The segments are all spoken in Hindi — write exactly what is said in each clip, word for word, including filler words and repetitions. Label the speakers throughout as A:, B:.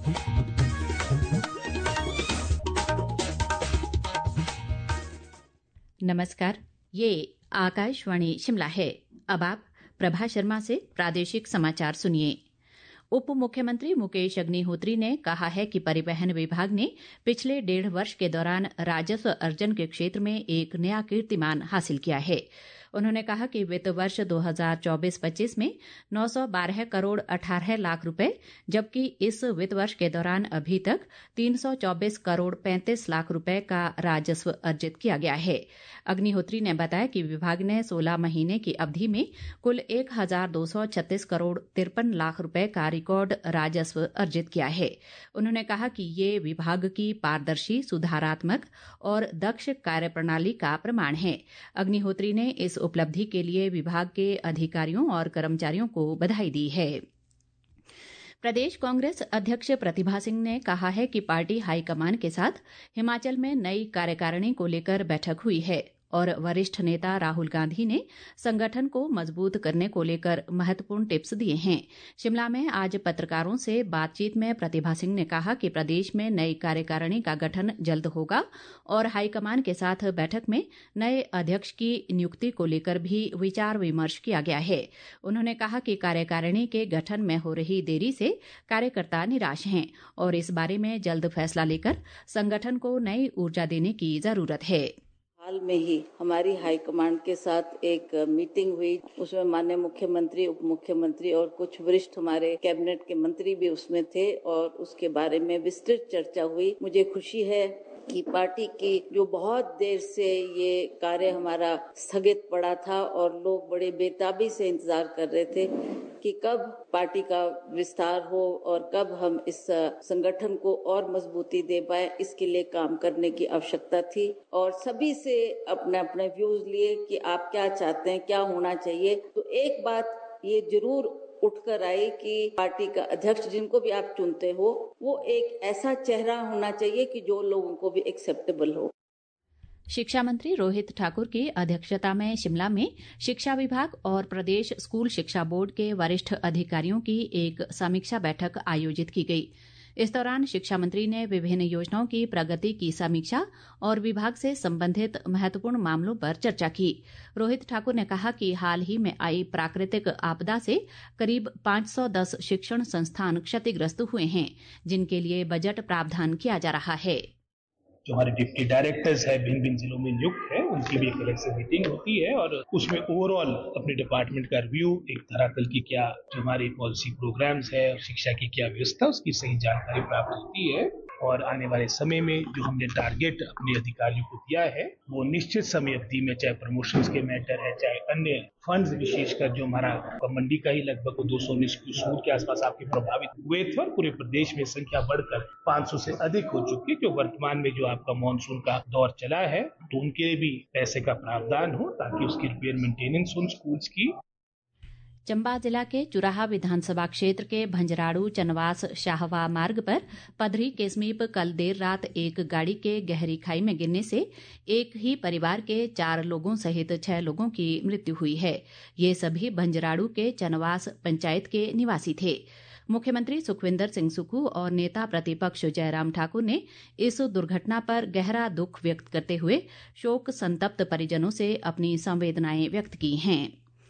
A: नमस्कार, ये आकाशवाणी शिमला है। अब आप प्रभा शर्मा से प्रादेशिक समाचार सुनिए। उप मुख्यमंत्री मुकेश अग्निहोत्री ने कहा है कि परिवहन विभाग ने पिछले डेढ़ वर्ष के दौरान राजस्व अर्जन के क्षेत्र में एक नया कीर्तिमान हासिल किया है। उन्होंने कहा कि वित्त वर्ष दो हज़ार चौबीस पच्चीस में नौ सौ बारह करोड़ अठारह लाख रुपए, जबकि इस वित्त वर्ष के दौरान अभी तक तीन सौ चौबीस करोड़ पैंतीस लाख रुपए का राजस्व अर्जित किया गया है। अग्निहोत्री ने बताया कि विभाग ने सोलह महीने की अवधि में कुल एक हजार दो सौ छत्तीस करोड़ तिरपन लाख रुपए का रिकॉर्ड राजस्व अर्जित किया है। उन्होंने कहा कि ये विभाग की पारदर्शी, सुधारात्मक और दक्ष कार्यप्रणाली का प्रमाण है। अग्निहोत्री ने इस उपलब्धि के लिए विभाग के अधिकारियों और कर्मचारियों को बधाई दी है। प्रदेश कांग्रेस अध्यक्ष प्रतिभा सिंह ने कहा है कि पार्टी हाईकमान के साथ हिमाचल में नई कार्यकारिणी को लेकर बैठक हुई है और वरिष्ठ नेता राहुल गांधी ने संगठन को मजबूत करने को लेकर महत्वपूर्ण टिप्स दिए हैं। शिमला में आज पत्रकारों से बातचीत में प्रतिभा सिंह ने कहा कि प्रदेश में नई कार्यकारिणी का गठन जल्द होगा और हाईकमान के साथ बैठक में नए अध्यक्ष की नियुक्ति को लेकर भी विचार विमर्श किया गया है। उन्होंने कहा कि कार्यकारिणी के गठन में हो रही देरी से कार्यकर्ता निराश हैं और इस बारे में जल्द फैसला लेकर संगठन को नई ऊर्जा देने की जरूरत है।
B: हाल में ही हमारी हाईकमांड के साथ एक मीटिंग हुई, उसमें माननीय मुख्यमंत्री, उप मुख्यमंत्री और कुछ वरिष्ठ हमारे कैबिनेट के मंत्री भी उसमें थे और उसके बारे में विस्तृत चर्चा हुई। मुझे खुशी है कि पार्टी की जो बहुत देर से ये कार्य हमारा स्थगित पड़ा था और लोग बड़े बेताबी से इंतजार कर रहे थे कि कब पार्टी का विस्तार हो और कब हम इस संगठन को और मजबूती दे पाए, इसके लिए काम करने की आवश्यकता थी और सभी से अपने अपने व्यूज लिए कि आप क्या चाहते हैं, क्या होना चाहिए। तो एक बात ये जरूर उठकर आई कि पार्टी का अध्यक्ष जिनको भी आप चुनते हो वो एक ऐसा चेहरा होना चाहिए कि जो लोगों को भी एक्सेप्टेबल हो।
A: शिक्षा मंत्री रोहित ठाकुर की अध्यक्षता में शिमला में शिक्षा विभाग और प्रदेश स्कूल शिक्षा बोर्ड के वरिष्ठ अधिकारियों की एक समीक्षा बैठक आयोजित की गई। इस दौरान शिक्षा मंत्री ने विभिन्न योजनाओं की प्रगति की समीक्षा और विभाग से संबंधित महत्वपूर्ण मामलों पर चर्चा की। रोहित ठाकुर ने कहा कि हाल ही में आई प्राकृतिक आपदा से करीब पाँच सौ दस शिक्षण संस्थान क्षतिग्रस्त हुए हैं, जिनके लिए बजट प्रावधान किया जा रहा है।
C: जो हमारे डिप्टी डायरेक्टर्स है भिन्न भिन्न जिलों में नियुक्त है, उनकी भी एक अलग से मीटिंग होती है और उसमें ओवरऑल अपने डिपार्टमेंट का रिव्यू, एक धरातल की क्या जो हमारी पॉलिसी प्रोग्राम्स है, शिक्षा की क्या व्यवस्था, उसकी सही जानकारी प्राप्त होती है और आने वाले समय में जो हमने टारगेट अपने अधिकारियों को दिया है वो निश्चित समय अवधि में, चाहे प्रमोशंस के मैटर है, चाहे अन्य फंड्स, विशेषकर जो हमारा मंडी का ही लगभग दो सौ उन्नीस सूट के आसपास आपके प्रभावित हुए थे और पूरे प्रदेश में संख्या बढ़कर पाँच सौ से अधिक हो चुकी है। जो वर्तमान में जो आपका मॉनसून का दौर चला है तो उनके लिए भी पैसे का प्रावधान हो ताकि उसकी रिपेयर मेंटेनेंस हो स्कूल्स की।
A: चंबा जिला के चुराहा विधानसभा क्षेत्र के भंजराड़ू चनवास शाहवा मार्ग पर पधरी के समीप कल देर रात एक गाड़ी के गहरी खाई में गिरने से एक ही परिवार के चार लोगों सहित छह लोगों की मृत्यु हुई है। ये सभी भंजराड़ू के चनवास पंचायत के निवासी थे। मुख्यमंत्री सुखविंदर सिंह सुक्खू और नेता प्रतिपक्ष जयराम ठाकुर ने इस दुर्घटना पर गहरा दुख व्यक्त करते हुए शोक संतप्त परिजनों से अपनी संवेदनाएं व्यक्त की हैं।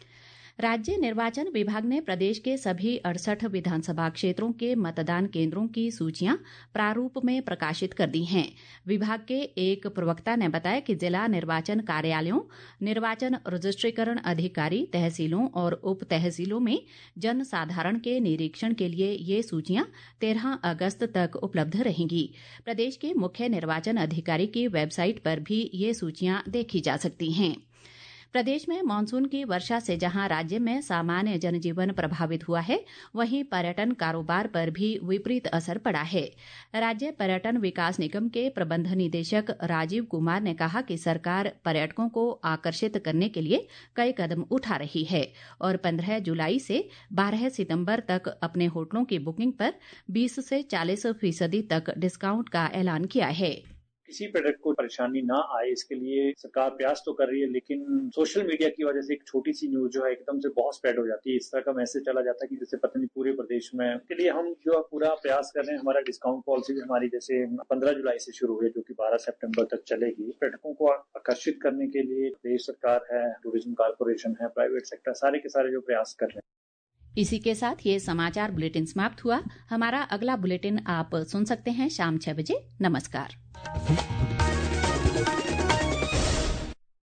A: राज्य निर्वाचन विभाग ने प्रदेश के सभी अड़सठ विधानसभा क्षेत्रों के मतदान केंद्रों की सूचियां प्रारूप में प्रकाशित कर दी हैं। विभाग के एक प्रवक्ता ने बताया कि जिला निर्वाचन कार्यालयों, निर्वाचन रजिस्ट्रीकरण अधिकारी, तहसीलों और उप तहसीलों में जन साधारण के निरीक्षण के लिए ये सूचियां तेरह अगस्त तक उपलब्ध रहेंगी। प्रदेश के मुख्य निर्वाचन अधिकारी की वेबसाइट पर भी ये सूचियां देखी जा सकती हैं। प्रदेश में मानसून की वर्षा से जहां राज्य में सामान्य जनजीवन प्रभावित हुआ है, वहीं पर्यटन कारोबार पर भी विपरीत असर पड़ा है। राज्य पर्यटन विकास निगम के प्रबंध निदेशक राजीव कुमार ने कहा कि सरकार पर्यटकों को आकर्षित करने के लिए कई कदम उठा रही है और पंद्रह जुलाई से बारह सितंबर तक अपने होटलों की बुकिंग पर बीस से चालीस फीसदी तक डिस्काउंट का ऐलान किया है।
D: किसी पर्यटक को परेशानी ना आए इसके लिए सरकार प्रयास तो कर रही है, लेकिन सोशल मीडिया की वजह से एक छोटी सी न्यूज जो है एकदम से बहुत स्प्रेड हो जाती है। इस तरह का मैसेज चला जाता है कि जैसे पता नहीं पूरे प्रदेश में। इसके लिए हम जो पूरा प्रयास कर रहे हैं, हमारा डिस्काउंट पॉलिसी हमारी जैसे पंद्रह जुलाई से शुरू हुई, जो कि बारह सितंबर तक चलेगी। पर्यटकों को आकर्षित करने के लिए प्रदेश सरकार है, टूरिज्म कारपोरेशन है, प्राइवेट सेक्टर, सारे के सारे जो प्रयास कर रहे हैं।
A: इसी के साथ ये समाचार बुलेटिन समाप्त हुआ। हमारा अगला बुलेटिन आप सुन सकते हैं शाम छह बजे। नमस्कार।